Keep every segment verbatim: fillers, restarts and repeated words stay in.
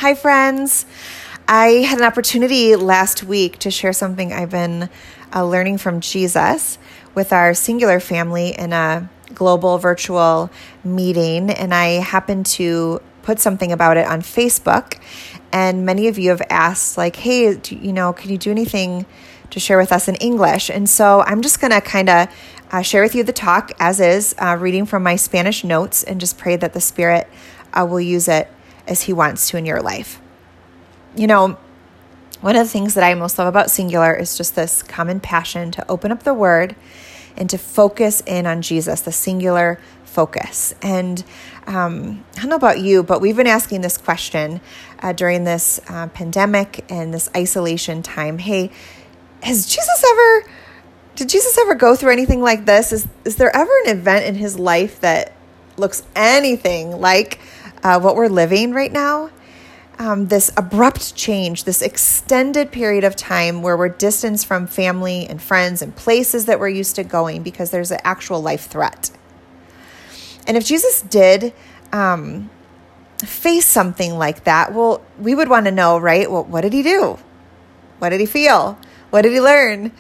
Hi, friends. I had an opportunity last week to share something I've been uh, learning from Jesus with our Singular family in a global virtual meeting, and I happened to put something about it on Facebook, and many of you have asked, like, hey, do, you know, can you do anything to share with us in English? And so I'm just going to kind of uh, share with you the talk as is, uh, reading from my Spanish notes, and just pray that the Spirit uh, will use it as He wants to in your life. You know, one of the things that I most love about Singular is just this common passion to open up the Word and to focus in on Jesus, the singular focus. And um, I don't know about you, but we've been asking this question uh, during this uh, pandemic and this isolation time. Hey, has Jesus ever, did Jesus ever go through anything like this? Is, is there ever an event in His life that looks anything like uh, what we're living right now? Um, this abrupt change, this extended period of time where we're distanced from family and friends and places that we're used to going because there's an actual life threat. And if Jesus did um, face something like that, well, we would want to know, right? Well, what did He do? What did He feel? What did He learn?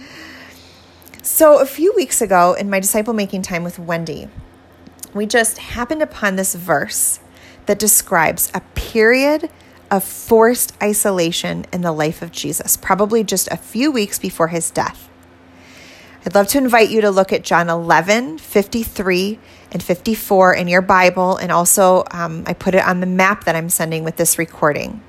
So a few weeks ago in my disciple making time with Wendy, we just happened upon this verse that describes a period of forced isolation in the life of Jesus, probably just a few weeks before His death. I'd love to invite you to look at John eleven, fifty-three and fifty-four in your Bible, and also um, I put it on the map that I'm sending with this recording.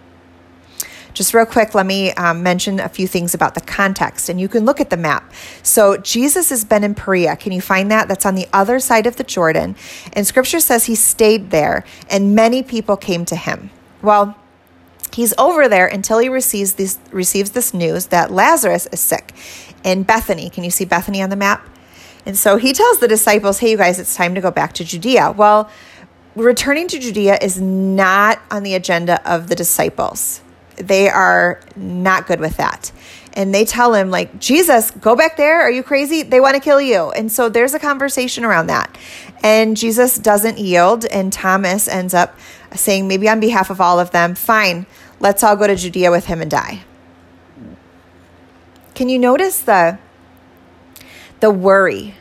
Just real quick, let me um, mention a few things about the context, and you can look at the map. So Jesus has been in Perea. Can you find that? That's on the other side of the Jordan. And Scripture says He stayed there, and many people came to Him. Well, He's over there until He receives this, receives this news that Lazarus is sick in Bethany. Can you see Bethany on the map? And so He tells the disciples, hey, you guys, it's time to go back to Judea. Well, returning to Judea is not on the agenda of the disciples. They are not good with that. And they tell Him, like, Jesus, go back there. Are you crazy? They want to kill you. And so there's a conversation around that. And Jesus doesn't yield. And Thomas ends up saying, maybe on behalf of all of them, fine, let's all go to Judea with Him and die. Can you notice the, the worry,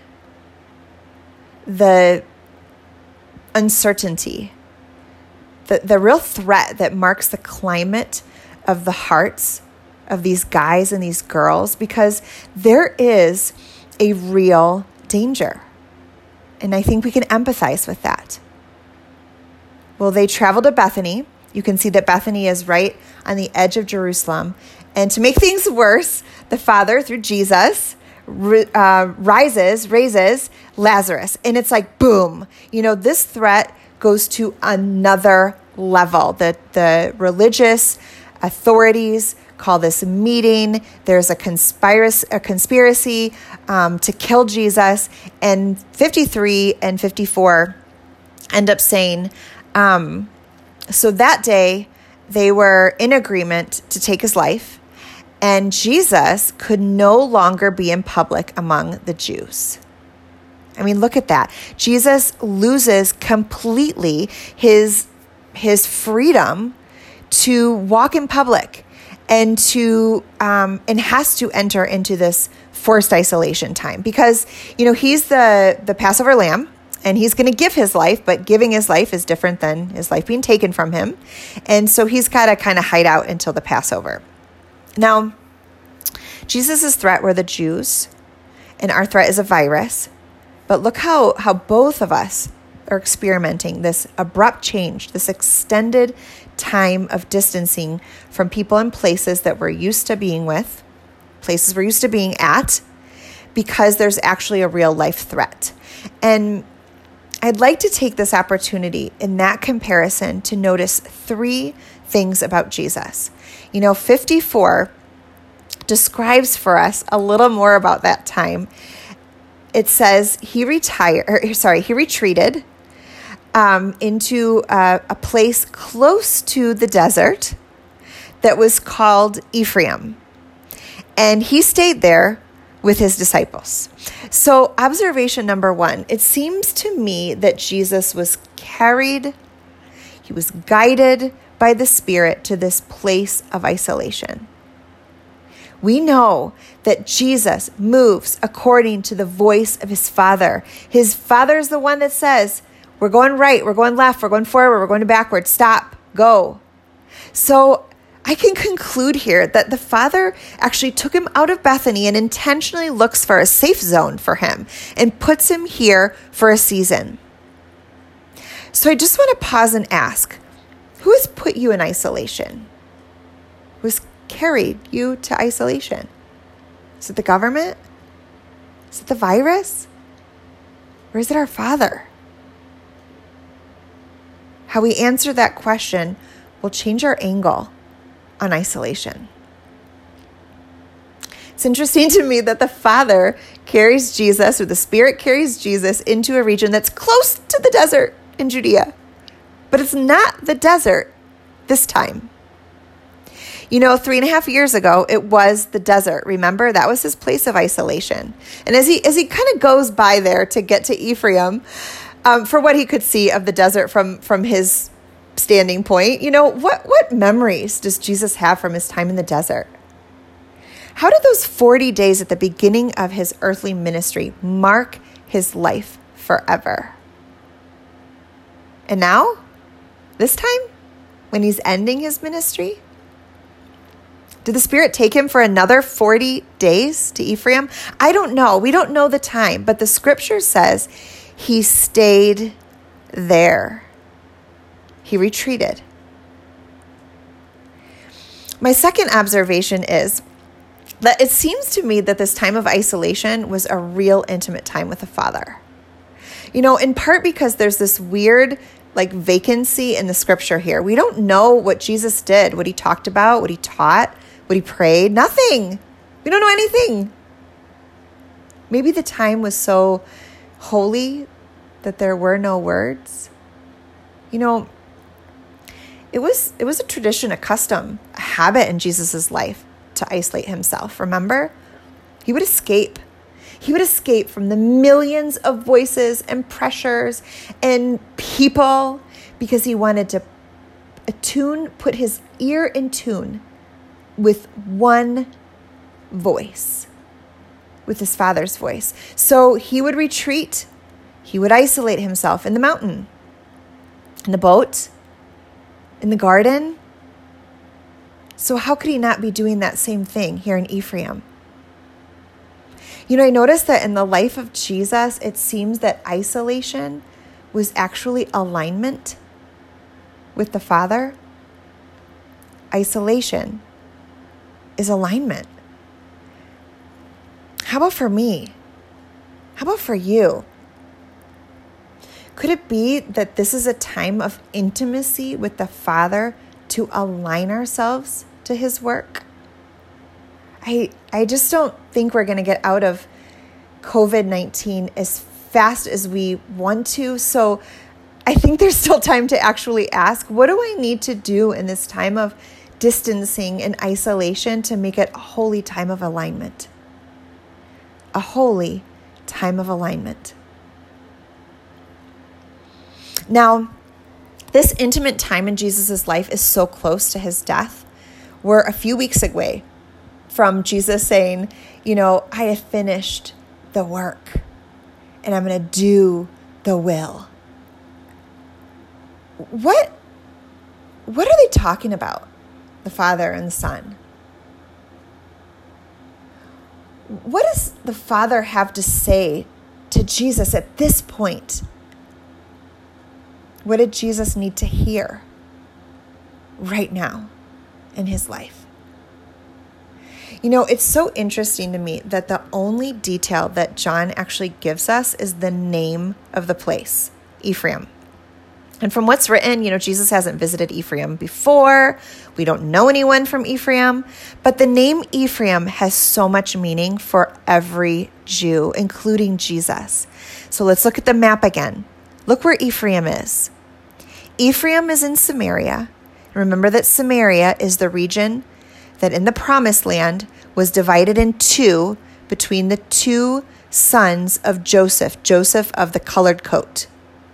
the uncertainty, the, the real threat that marks the climate of the hearts of these guys and these girls? Because there is a real danger. And I think we can empathize with that. Well, they traveled to Bethany. You can see that Bethany is right on the edge of Jerusalem. And to make things worse, the Father, through Jesus, uh, rises, raises Lazarus. And it's like, boom. You know, this threat goes to another level. The, the religious authorities call this meeting. There's a conspiracy, a conspiracy um, to kill Jesus. And fifty-three and fifty-four end up saying, um, so that day they were in agreement to take His life, and Jesus could no longer be in public among the Jews. I mean, look at that. Jesus loses completely his, his freedom to walk in public and to um, and has to enter into this forced isolation time because, you know, He's the, the Passover lamb, and He's going to give His life, but giving His life is different than His life being taken from Him. And so He's got to kind of hide out until the Passover. Now, Jesus' threat were the Jews, and our threat is a virus. But look how, how both of us are experimenting this abrupt change, this extended time of distancing from people and places that we're used to being with, places we're used to being at, because there's actually a real life threat. And I'd like to take this opportunity in that comparison to notice three things about Jesus. You know, fifty-four describes for us a little more about that time. It says he retired, or, sorry, he retreated um, into a, a place close to the desert that was called Ephraim. And he stayed there with his disciples. So observation number one, it seems to me that Jesus was carried, he was guided by the Spirit to this place of isolation. We know that Jesus moves according to the voice of his Father. His Father is the one that says, we're going right, we're going left, we're going forward, we're going backward, stop, go. So I can conclude here that the Father actually took him out of Bethany and intentionally looks for a safe zone for him and puts him here for a season. So I just want to pause and ask, who has put you in isolation? Who's carried you to isolation? Is it the government? Is it the virus? Or is it our Father? How we answer that question will change our angle on isolation. It's interesting to me that the Father carries Jesus, or the Spirit carries Jesus, into a region that's close to the desert in Judea. But it's not the desert this time. You know, three and a half years ago, it was the desert. Remember, that was his place of isolation. And as he as he kind of goes by there to get to Ephraim, um, for what he could see of the desert from, from his standing point, you know, what, what memories does Jesus have from his time in the desert? How did those forty days at the beginning of his earthly ministry mark his life forever? And now, this time, when he's ending his ministry, did the Spirit take him for another forty days to Ephraim? I don't know. We don't know the time, but the scripture says he stayed there. He retreated. My second observation is that it seems to me that this time of isolation was a real intimate time with the Father. You know, in part because there's this weird like vacancy in the scripture here. We don't know what Jesus did, what he talked about, what he taught, what he prayed. Nothing. We don't know anything. Maybe the time was so holy that there were no words. You know, it was it was a tradition, a custom, a habit in Jesus's life to isolate himself. Remember? He would escape. He would escape from the millions of voices and pressures and people because he wanted to attune, put his ear in tune with one voice, with his Father's voice. So he would retreat. He would isolate himself in the mountain, in the boat, in the garden. So how could he not be doing that same thing here in Ephraim? You know, I noticed that in the life of Jesus, it seems that isolation was actually alignment with the Father. Isolation is alignment. How about for me? How about for you? Could it be that this is a time of intimacy with the Father to align ourselves to his work? I I just don't think we're going to get out of covid nineteen as fast as we want to. So I think there's still time to actually ask, what do I need to do in this time of distancing and isolation to make it a holy time of alignment? A holy time of alignment. Now, this intimate time in Jesus' life is so close to his death. We're a few weeks away from Jesus saying, you know, I have finished the work and I'm going to do the will. What, what are they talking about, the Father and the Son? What does the Father have to say to Jesus at this point? What did Jesus need to hear right now in his life? You know, it's so interesting to me that the only detail that John actually gives us is the name of the place, Ephraim. And from what's written, you know, Jesus hasn't visited Ephraim before. We don't know anyone from Ephraim. But the name Ephraim has so much meaning for every Jew, including Jesus. So let's look at the map again. Look where Ephraim is. Ephraim is in Samaria. Remember that Samaria is the region that in the Promised Land was divided in two between the two sons of Joseph, Joseph of the colored coat.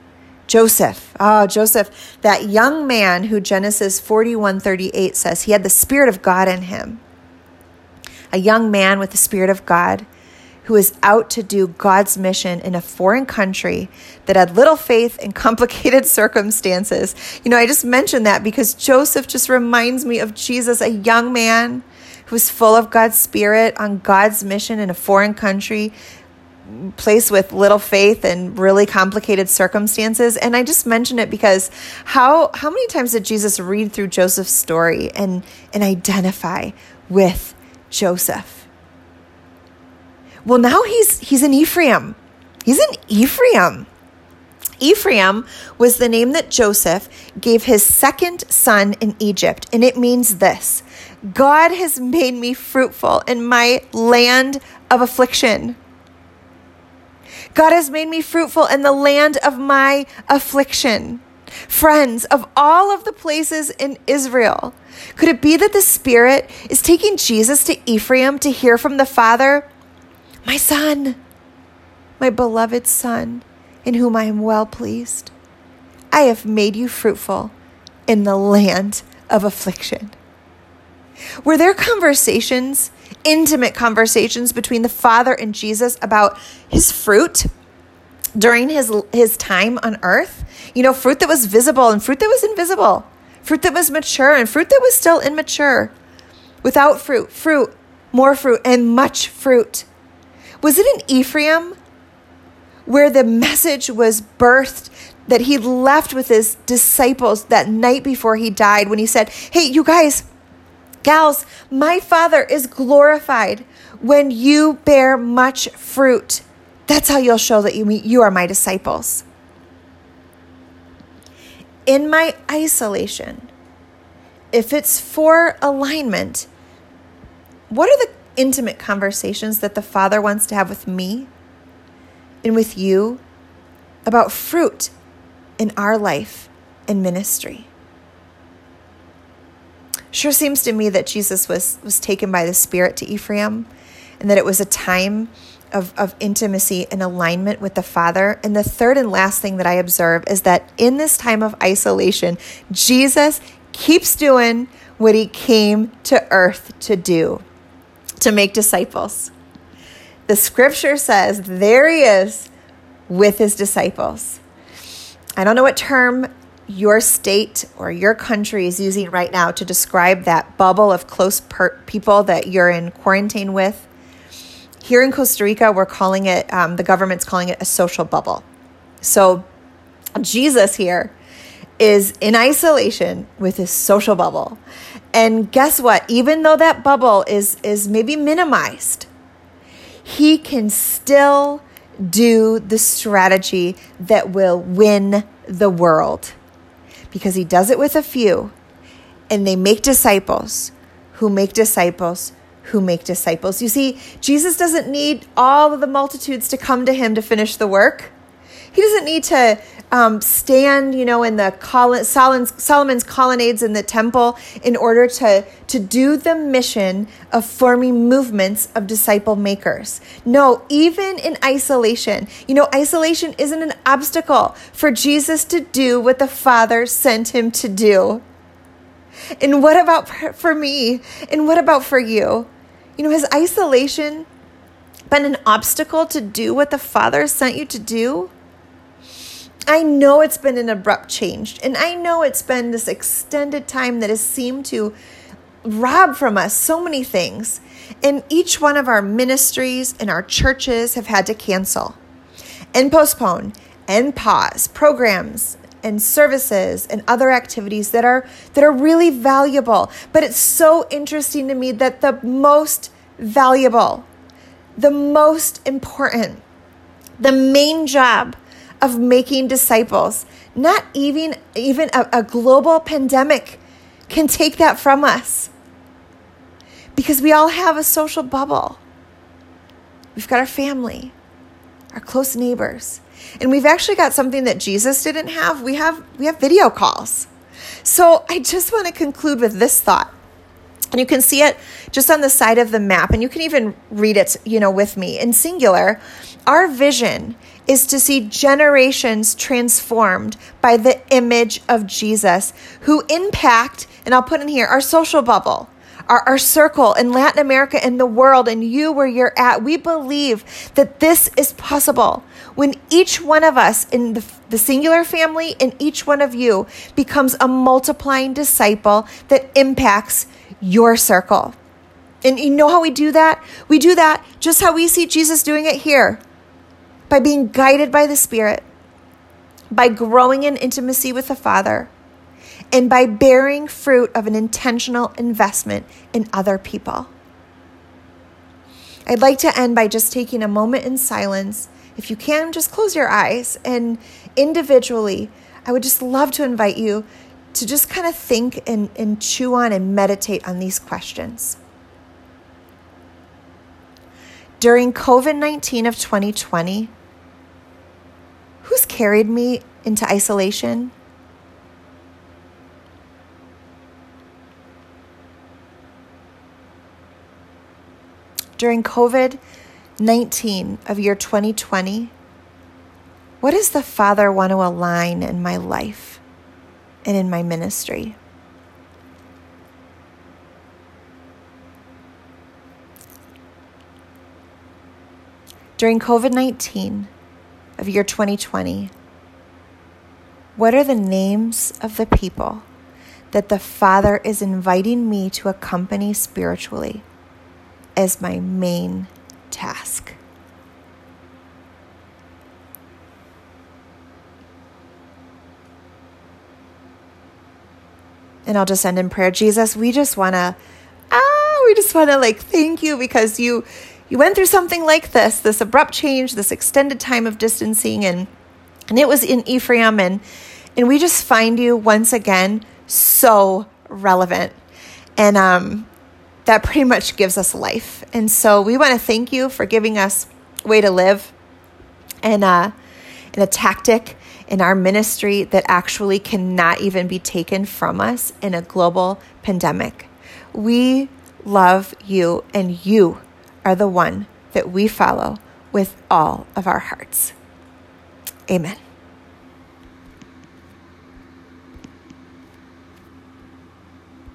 Joseph. Oh, Joseph, that young man who Genesis forty-one thirty-eight says he had the Spirit of God in him. A young man with the Spirit of God who is out to do God's mission in a foreign country that had little faith and complicated circumstances. You know, I just mentioned that because Joseph just reminds me of Jesus, a young man who was full of God's Spirit on God's mission in a foreign country, place with little faith and really complicated circumstances. And I just mention it because how how many times did Jesus read through Joseph's story and, and identify with Joseph? Well, now he's he's in Ephraim. He's in Ephraim. Ephraim was the name that Joseph gave his second son in Egypt, and it means this: God has made me fruitful in my land of affliction. God has made me fruitful in the land of my affliction. Friends, of all of the places in Israel, could it be that the Spirit is taking Jesus to Ephraim to hear from the Father? My son, my beloved son, in whom I am well pleased. I have made you fruitful in the land of affliction. Were there conversations, intimate conversations between the Father and Jesus about his fruit during his, his time on earth? You know, fruit that was visible and fruit that was invisible, fruit that was mature and fruit that was still immature, without fruit, fruit, more fruit, and much fruit. Was it in Ephraim where the message was birthed that he left with his disciples that night before he died when he said, hey, you guys, gals, my Father is glorified when you bear much fruit. That's how you'll show that you, you are my disciples. In my isolation, if it's for alignment, what are the intimate conversations that the Father wants to have with me and with you about fruit in our life and ministry? Sure seems to me that Jesus was, was taken by the Spirit to Ephraim, and that it was a time of, of intimacy and alignment with the Father. And the third and last thing that I observe is that in this time of isolation, Jesus keeps doing what he came to earth to do, to make disciples. The scripture says there he is with his disciples. I don't know what term your state or your country is using right now to describe that bubble of close per- people that you're in quarantine with. Here in Costa Rica, we're calling it, um, the government's calling it a social bubble. So Jesus here is in isolation with his social bubble. And guess what? Even though that bubble is, is maybe minimized, he can still do the strategy that will win the world. Because he does it with a few, and they make disciples who make disciples who make disciples. You see, Jesus doesn't need all of the multitudes to come to him to finish the work. He doesn't need to um, stand, you know, in the col- Solomon's, Solomon's colonnades in the temple in order to, to do the mission of forming movements of disciple makers. No, even in isolation, you know, isolation isn't an obstacle for Jesus to do what the Father sent him to do. And what about for me? And what about for you? You know, has isolation been an obstacle to do what the Father sent you to do? I know it's been an abrupt change, and I know it's been this extended time that has seemed to rob from us so many things. And each one of our ministries and our churches have had to cancel and postpone and pause programs and services and other activities that are that are really valuable. But it's so interesting to me that the most valuable, the most important, the main job of making disciples, not even, even a, a global pandemic can take that from us. Because we all have a social bubble. We've got our family, our close neighbors, and we've actually got something that Jesus didn't have. We have we have video calls. So I just want to conclude with this thought. And you can see it just on the side of the map, and you can even read it, you know, with me. In singular, our vision is to see generations transformed by the image of Jesus, who impact, and I'll put in here, our social bubble, our, our circle in Latin America and the world, and you where you're at. We believe that this is possible when each one of us in the, the singular family and each one of you becomes a multiplying disciple that impacts your circle. And you know how we do that? We do that just how we see Jesus doing it here, by being guided by the Spirit, by growing in intimacy with the Father, and by bearing fruit of an intentional investment in other people. I'd like to end by just taking a moment in silence. If you can, just close your eyes, and individually, I would just love to invite you to just kind of think and, and chew on and meditate on these questions. During covid nineteen of twenty twenty, who's carried me into isolation? During covid nineteen of year twenty twenty, what does the Father want to align in my life and in my ministry? During covid nineteen of year twenty twenty, what are the names of the people that the Father is inviting me to accompany spiritually as my main task? And I'll just end in prayer. Jesus, we just want to, ah, we just want to like thank you because you You went through something like this, this abrupt change, this extended time of distancing, and and it was in Ephraim, and and we just find you once again so relevant, and um, that pretty much gives us life. And so we want to thank you for giving us a way to live, and uh, and a tactic in our ministry that actually cannot even be taken from us in a global pandemic. We love you, and you are the one that we follow with all of our hearts. Amen.